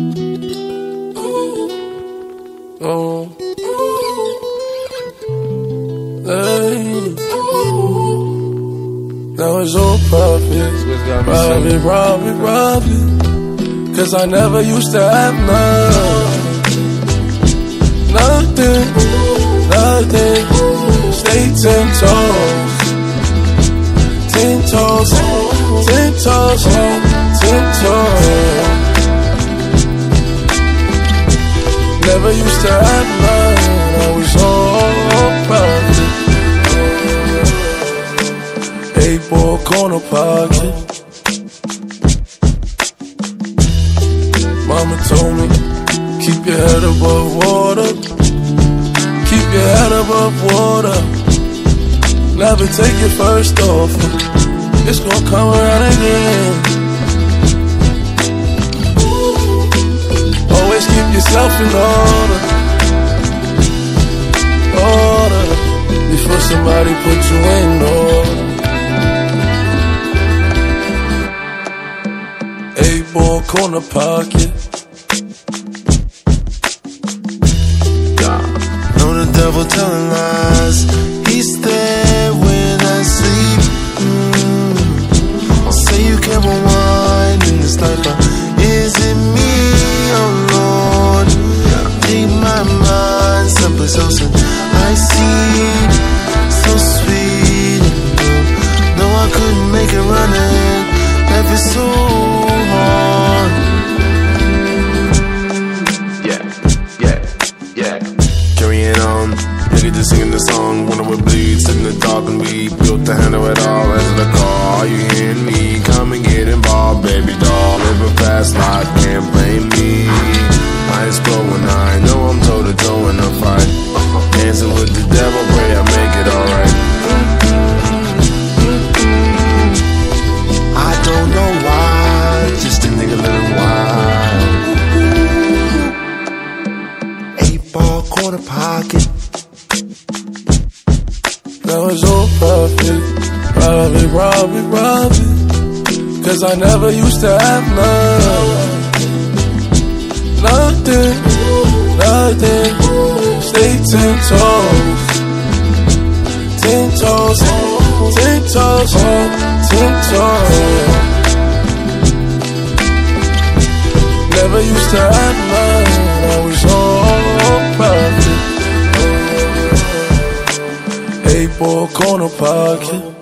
Oh, hey. Now it's all profit, profit. Cause I never used to have nothing. Stay 10 toes. Never used to have none, I was all profit. 8-ball corner pocket. Mama told me, keep your head above water. Keep your head above water. Never take your first offer. It's gonna come around again. Always keep yourself in order before somebody put you in order. 8-ball corner pocket. Know the devil telling lies. He's there when I sleep. I'll say you can't rewind in this life, but is it me, oh Lord? Take my mind someplace else and I see so sweet. No, I couldn't make it running. Life is so hard. Yeah. Carrying on. Nigga just singing the song. Wonder what bleeds. Sitting in the dark and we built to handle it all. Answer the call. Are you hearing me? Come and get involved, baby doll. Live a fast life, can't blame me. I explode when I know I'm toe to toe in a fight. Dancing with the devil, pray I make it alright. I don't know why, just a nigga living wild. 8-ball corner pocket. Now it's all profit. Cause I never used to have nothing. Stay 10 toes. Never used to have none, I was all profit. 8-ball corner pocket.